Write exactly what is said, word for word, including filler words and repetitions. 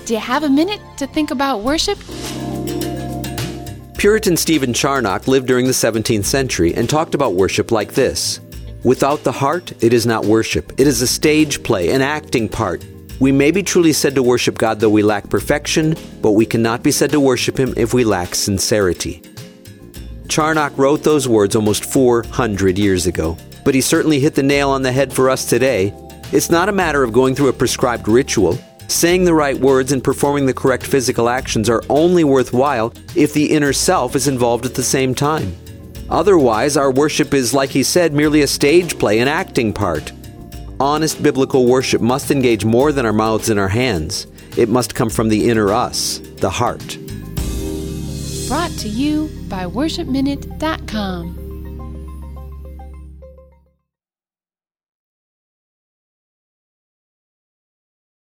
Do you have a minute to think about worship? Puritan Stephen Charnock lived during the seventeenth century and talked about worship like this. Without the heart, it is not worship. It is a stage play, an acting part. We may be truly said to worship God though we lack perfection, but we cannot be said to worship Him if we lack sincerity. Charnock wrote those words almost four hundred years ago, but he certainly hit the nail on the head for us today. It's not a matter of going through a prescribed ritual. Saying the right words and performing the correct physical actions are only worthwhile if the inner self is involved at the same time. Otherwise, our worship is, like he said, merely a stage play, an acting part. Honest biblical worship must engage more than our mouths and our hands. It must come from the inner us, the heart. Brought to you by worship minute dot com.